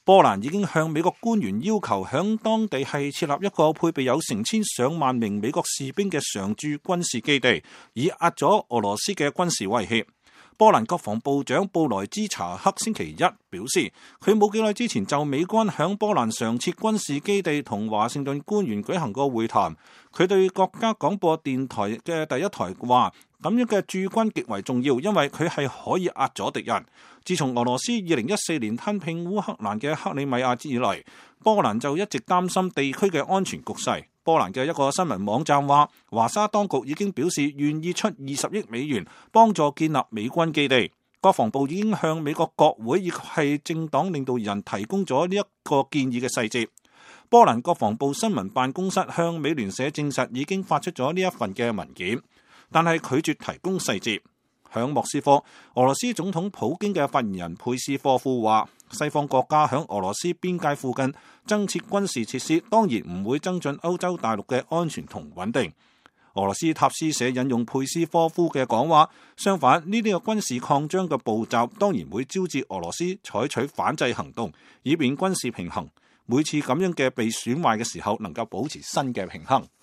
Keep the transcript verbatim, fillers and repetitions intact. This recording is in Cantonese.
波蘭已經向美國官員要求響當地係設立一個配備有成千上萬名美國士兵嘅常駐軍事基地，以壓咗俄羅斯嘅軍事威脅。波蘭國防部長布萊茲查克星期一表示，佢冇幾耐之前就美軍響波蘭常設軍事基地同華盛頓官員舉行過會談。佢對國家廣播電台嘅第一台話，咁樣嘅駐軍極為重要，因為佢係可以壓咗敵人。自從俄羅斯二零一四年吞併烏克蘭嘅克里米亞以來，波蘭就一直擔心地區嘅安全局勢。波蘭嘅一個新聞網站話，華沙當局已經表示願意出二十億美元幫助建立美軍基地。國防部已經向美國國會以及係政黨領導人提供咗呢一個建議嘅細節。波蘭國防部新聞辦公室向美聯社證實已經發出咗呢一份嘅文件，但係拒絕提供細節。響莫斯科，俄羅斯總統普京嘅發言人佩斯科夫話，西方國家響俄羅斯邊界附近增設軍事設施，當然唔會增進歐洲大陸嘅安全同穩定。俄羅斯塔斯社引用佩斯科夫嘅講話，相反，呢啲嘅軍事擴張嘅步驟當然會招致俄羅斯採取反制行動，以便軍事平衡。每次咁樣嘅被損壞嘅時候，能夠保持新嘅平衡。